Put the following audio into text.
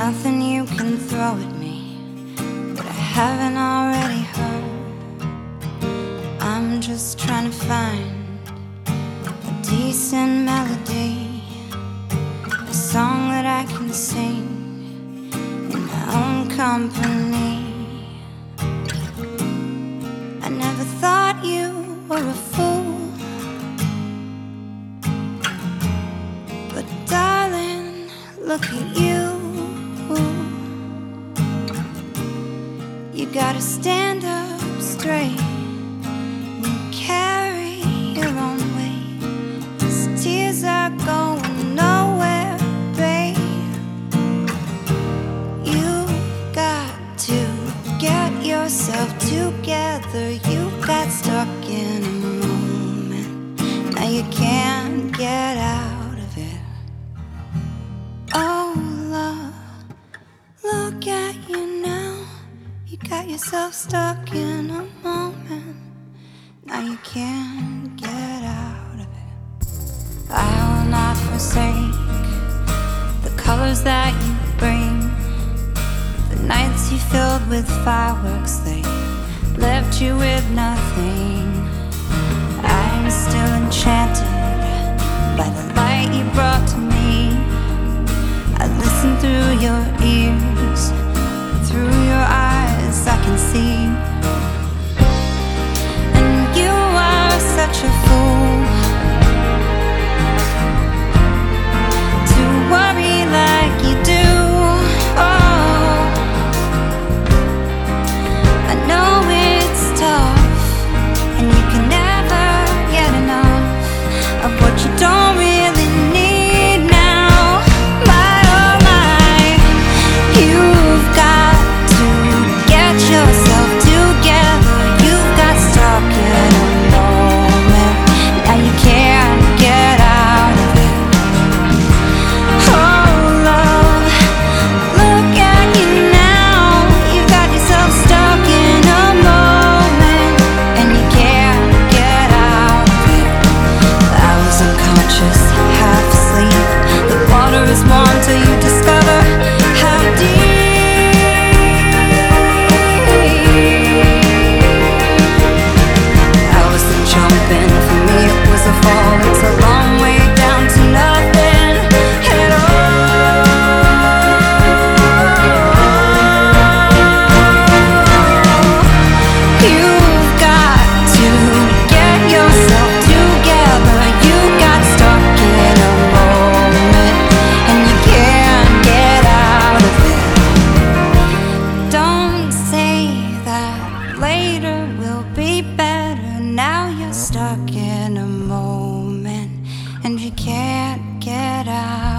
nothing you can throw at me that I haven't already heard. I'm just trying to find a decent melody, a song that I can sing in my own company. I never thought you were a fool, but darling, look at you. You gotta stand up straight and carry your own weight. These tears are going nowhere, babe. You've got to get yourself together. You got stuck in a moment, now you can't get out of it. Oh, love, look at you now. You got yourself stuck in a moment, now you can't get out of it. I will not forsake the colors that you bring, the nights you filled with fireworks, they left you with nothing. I'm still enchanted by the light you brought to me. I listen through your ears, through your eyes I can see. And you are such a fool to worry like you do. Oh, I know it's tough, and you can never get enough of what you don't really need now. My oh my, you've got to get yourself together. You've got stuck in a moment, now you can't get out of it. Oh love, look at you now. You got yourself stuck in a moment, and you can't get out of it. I was unconscious, half asleep. The water is warm till you discover how deep. I was the jumping, for me it was a fall. It's a long way down to nothing at all. You've got to get yourself together. You got stuck in a moment, and you can't get out of it. Don't say that later will be better. Now you're stuck in a moment, and you can't get out.